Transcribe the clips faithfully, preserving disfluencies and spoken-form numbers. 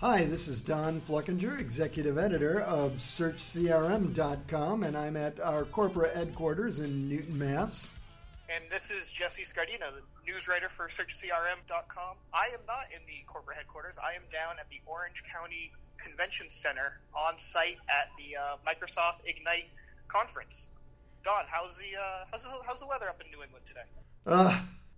Hi, this is Don Fluckinger, Executive Editor of Search C R M dot com, and I'm at our corporate headquarters in Newton, Mass. And this is Jesse Scardino, the news writer for Search C R M dot com. I am not in the corporate headquarters. I am down at the Orange County Convention Center on site at the uh, Microsoft Ignite conference. Don, how's the, uh, how's the how's the weather up in New England today? Ugh,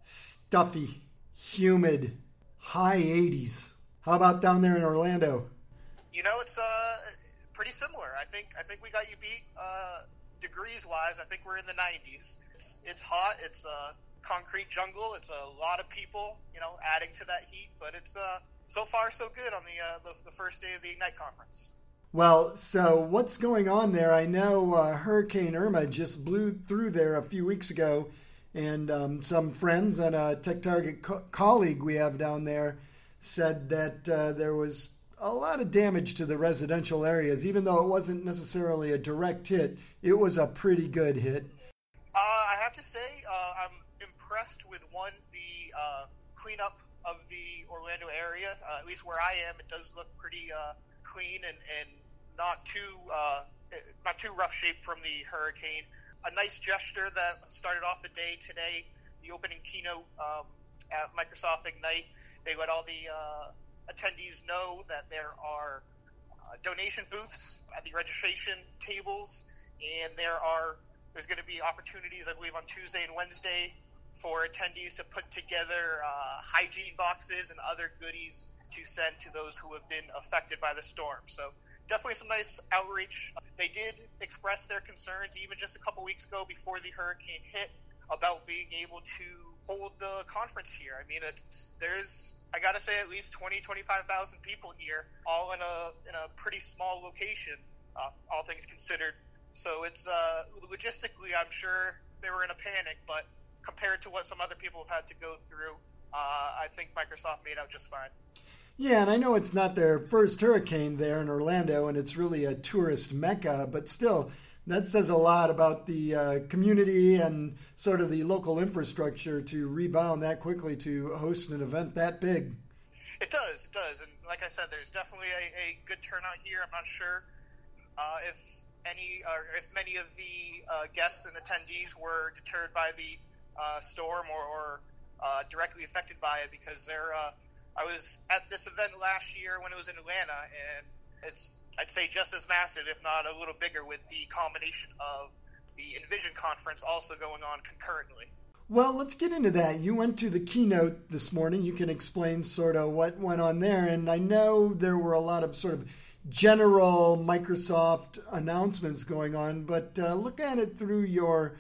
stuffy, humid, high eighties. How about down there in Orlando? You know, it's uh pretty similar. I think I think we got you beat uh, degrees wise. I think we're in the nineties. It's it's hot. It's a concrete jungle. It's a lot of people, you know, adding to that heat. But it's uh so far so good on the uh, the, the first day of the Ignite conference. Well, so what's going on there? I know uh, Hurricane Irma just blew through there a few weeks ago, and um, some friends and a TechTarget co- colleague we have down there said that uh, there was a lot of damage to the residential areas. Even though it wasn't necessarily a direct hit, it was a pretty good hit. Uh, I have to say, uh, I'm impressed with, one, the uh, cleanup of the Orlando area. Uh, at least where I am, it does look pretty uh, clean and, and not too uh, not too rough shape from the hurricane. A nice gesture that started off the day today, the opening keynote um, at Microsoft Ignite. They let all the uh, attendees know that there are uh, donation booths at the registration tables, and there are there's going to be opportunities, I believe, on Tuesday and Wednesday for attendees to put together uh, hygiene boxes and other goodies to send to those who have been affected by the storm. So definitely some nice outreach. They did express their concerns even just a couple weeks ago before the hurricane hit about being able to hold the conference here. I mean, it's, there's, I gotta say, at least twenty, twenty-five thousand people here, all in a in a pretty small location, uh, all things considered. So it's, uh, logistically, I'm sure they were in a panic, but compared to what some other people have had to go through, uh, I think Microsoft made out just fine. Yeah, and I know it's not their first hurricane there in Orlando, and it's really a tourist mecca, but still, that says a lot about the uh, community and sort of the local infrastructure to rebound that quickly to host an event that big. It does, it does. And like I said, there's definitely a, a good turnout here. I'm not sure uh, if any or if many of the uh, guests and attendees were deterred by the uh, storm or, or uh, directly affected by it, because they're, uh, I was at this event last year when it was in Atlanta, and it's, I'd say, just as massive, if not a little bigger, with the combination of the Envision conference also going on concurrently. Well, let's get into that. You went to the keynote this morning. You can explain sort of what went on there. And I know there were a lot of sort of general Microsoft announcements going on, but uh, look at it through your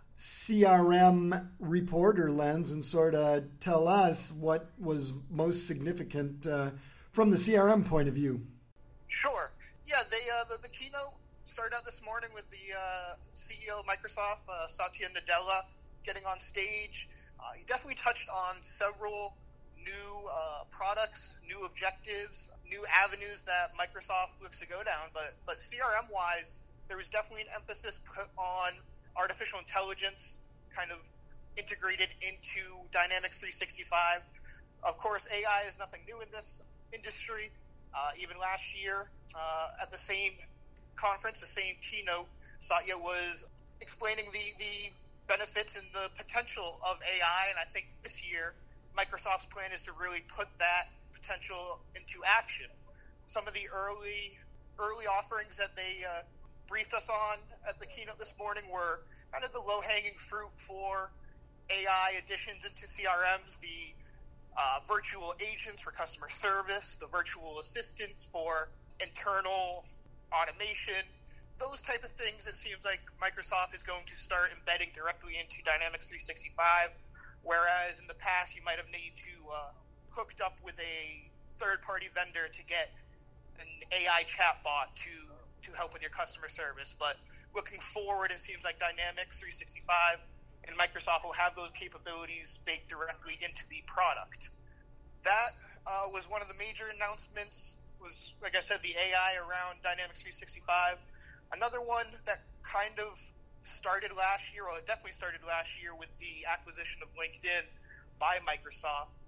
C R M reporter lens and sort of tell us what was most significant uh, from the C R M point of view. Sure. Yeah, they uh, the, the keynote started out this morning with the uh, C E O of Microsoft, uh, Satya Nadella, getting on stage. Uh, he definitely touched on several new uh, products, new objectives, new avenues that Microsoft looks to go down. But but C R M-wise, there was definitely an emphasis put on artificial intelligence, kind of integrated into Dynamics three sixty-five. Of course, A I is nothing new in this industry. Uh, even last year, uh, at the same conference, the same keynote, Satya was explaining the, the benefits and the potential of A I, and I think this year, Microsoft's plan is to really put that potential into action. Some of the early early offerings that they uh, briefed us on at the keynote this morning were kind of the low-hanging fruit for A I additions into C R Ms, the Uh, virtual agents for customer service, the virtual assistants for internal automation, those type of things. It seems like Microsoft is going to start embedding directly into Dynamics three sixty-five, whereas in the past you might have needed to uh, hooked up with a third-party vendor to get an A I chatbot to, to help with your customer service. But looking forward, it seems like Dynamics three sixty-five and Microsoft will have those capabilities baked directly into the product. That uh, was one of the major announcements, was, like I said, the A I around Dynamics three sixty-five. Another one that kind of started last year, or it definitely started last year with the acquisition of LinkedIn by Microsoft.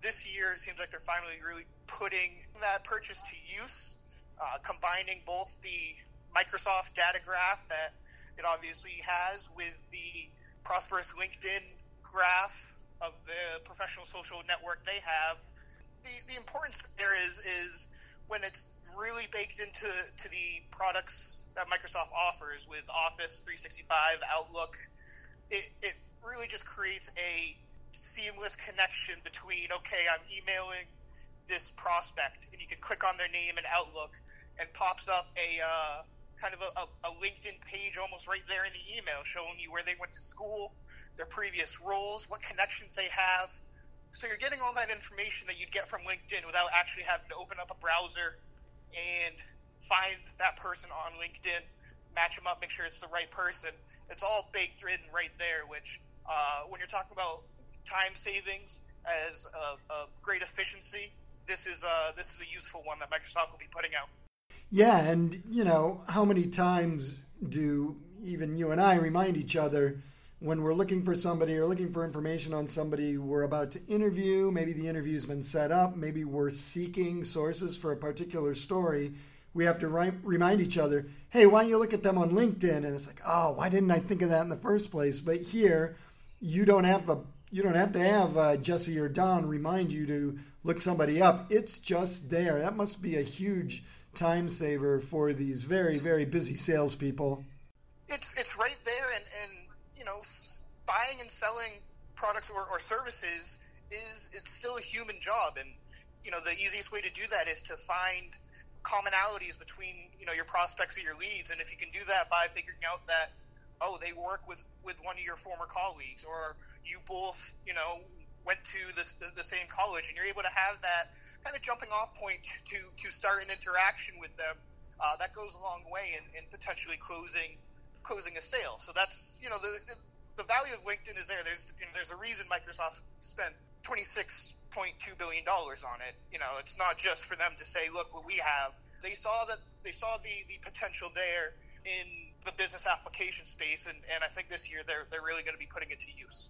this year, it seems like they're finally really putting that purchase to use, uh, combining both the Microsoft data graph that it obviously has with the prosperous LinkedIn graph of the professional social network they have. The the importance there is is when it's really baked into to the products that Microsoft offers with Office three sixty-five, Outlook, it, it really just creates a seamless connection between, okay, I'm emailing this prospect, and you can click on their name in Outlook, and pops up a uh, kind of a, a, a LinkedIn page almost right there in the email, showing you where they went to school, their previous roles, what connections they have. So you're getting all that information that you'd get from LinkedIn without actually having to open up a browser and find that person on LinkedIn, match them up, make sure it's the right person. It's all baked in right there, which uh, when you're talking about time savings as a, a great efficiency, this is a, this is a useful one that Microsoft will be putting out. Yeah, and, you know, how many times do even you and I remind each other when we're looking for somebody or looking for information on somebody we're about to interview, maybe the interview's been set up, maybe we're seeking sources for a particular story, we have to ri- remind each other, hey, why don't you look at them on LinkedIn? And it's like, oh, why didn't I think of that in the first place? But here, you don't have a you don't have to have uh, Jesse or Don remind you to look somebody up. It's just there. That must be a huge time saver for these very, very busy salespeople. It's it's right there, and, and you know, buying and selling products or, or services is it's still a human job, and you know the easiest way to do that is to find commonalities between you know your prospects or your leads, and if you can do that by figuring out that oh they work with, with one of your former colleagues, or you both you know went to this, the, the same college, and you're able to have that kind of jumping off point to to start an interaction with them, uh, that goes a long way in, in potentially closing closing a sale. So that's you know the the value of LinkedIn is there. There's you know, there's a reason Microsoft spent twenty-six point two billion dollars on it. You know, it's not just for them to say, look what we have. They saw that they saw the, the potential there in the business application space, and, and I think this year they're they're really going to be putting it to use.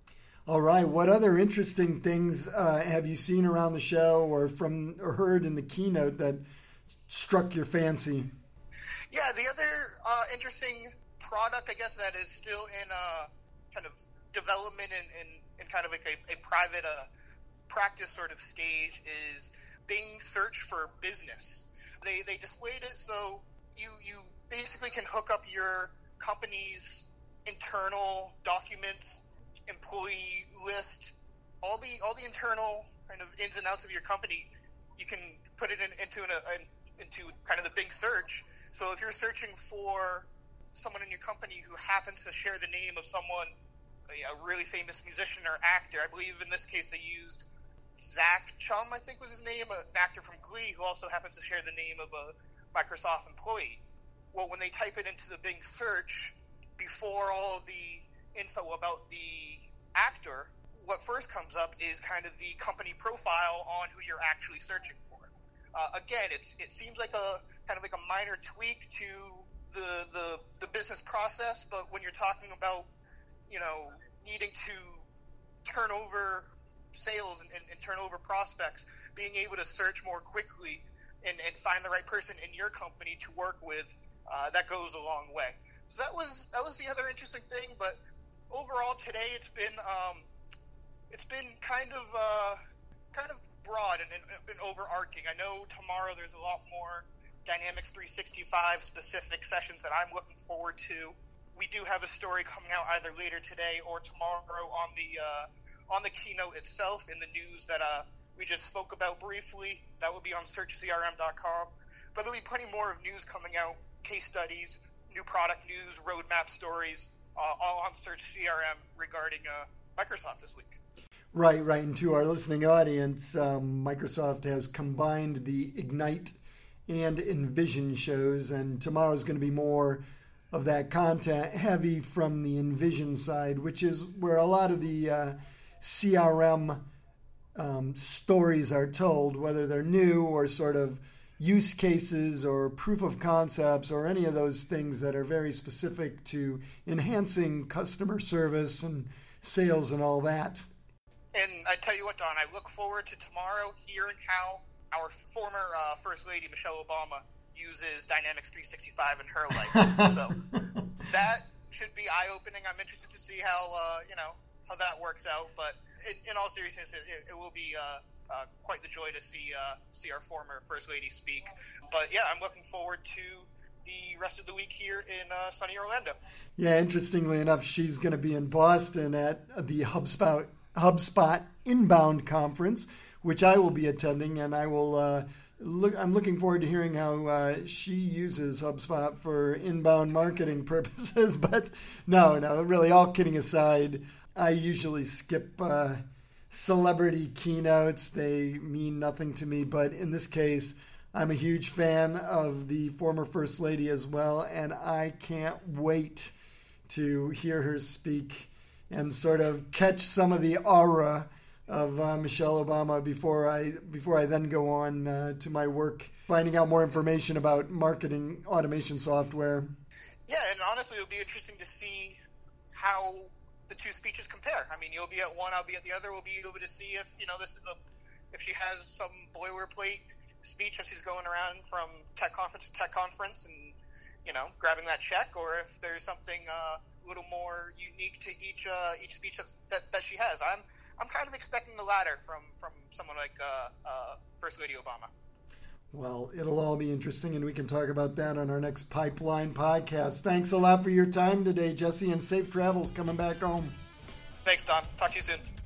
All right. What other interesting things uh, have you seen around the show or from or heard in the keynote that struck your fancy? Yeah, the other uh, interesting product, I guess, that is still in uh, kind of development and in, in, in kind of like a, a private uh, practice sort of stage is Bing Search for Business. They they displayed it so you you basically can hook up your company's internal documents, employee list, all the all the internal kind of ins and outs of your company. You can put it in, into an, an into kind of the Bing search. So if you're searching for someone in your company who happens to share the name of someone, a really famous musician or actor, I believe in this case they used Zach Chum, I think was his name, an actor from Glee who also happens to share the name of a Microsoft employee. Well, when they type it into the Bing search, before all the info about the actor, what first comes up is kind of the company profile on who you're actually searching for. Uh, again, it's it seems like a kind of like a minor tweak to the the the business process, but when you're talking about you know needing to turn over sales and, and, and turn over prospects, being able to search more quickly and, and find the right person in your company to work with, uh, that goes a long way. So that was that was the other interesting thing. But overall, today it's been um, it's been kind of uh, kind of broad and, and, and overarching. I know tomorrow there's a lot more Dynamics three sixty-five specific sessions that I'm looking forward to. We do have a story coming out either later today or tomorrow on the uh, on the keynote itself in the news that uh, we just spoke about briefly. That will be on search C R M dot com. But there'll be plenty more of news coming out, case studies, new product news, roadmap stories, uh, all on Search C R M regarding uh, Microsoft this week. Right, right. And to our listening audience, um, Microsoft has combined the Ignite and Envision shows, and tomorrow's going to be more of that content heavy from the Envision side, which is where a lot of the uh, C R M um, stories are told, whether they're new or sort of use cases or proof of concepts or any of those things that are very specific to enhancing customer service and sales and all that. And I tell you what, Don, I look forward to tomorrow hearing how our former uh, First Lady, Michelle Obama, uses Dynamics three sixty-five in her life. So that should be eye-opening. I'm interested to see how, uh, you know, how that works out. But in, in all seriousness, it, it will be uh, uh, quite the joy to see uh, see our former First Lady speak. But, yeah, I'm looking forward to the rest of the week here in uh, sunny Orlando. Yeah, interestingly enough, she's going to be in Boston at the HubSpot, HubSpot Inbound Conference, which I will be attending, and I will uh, look. I'm looking forward to hearing how uh, she uses HubSpot for inbound marketing purposes. But no, no, really, all kidding aside, I usually skip uh, celebrity keynotes. They mean nothing to me, but in this case, I'm a huge fan of the former First Lady as well, and I can't wait to hear her speak and sort of catch some of the aura of uh, Michelle Obama before I before I then go on uh, to my work, finding out more information about marketing automation software. Yeah, and honestly, it'll be interesting to see how the two speeches compare. I mean, you'll be at one, I'll be at the other. We'll be able to see if you know this is a, if she has some boilerplate speech as she's going around from tech conference to tech conference and, you know, grabbing that check, or if there's something uh, a little more unique to each uh, each speech that's, that that she has. I'm I'm kind of expecting the latter from from someone like uh, uh, First Lady Obama. Well, it'll all be interesting, and we can talk about that on our next Pipeline podcast. Thanks a lot for your time today, Jesse, and safe travels coming back home. Thanks, Don. Talk to you soon.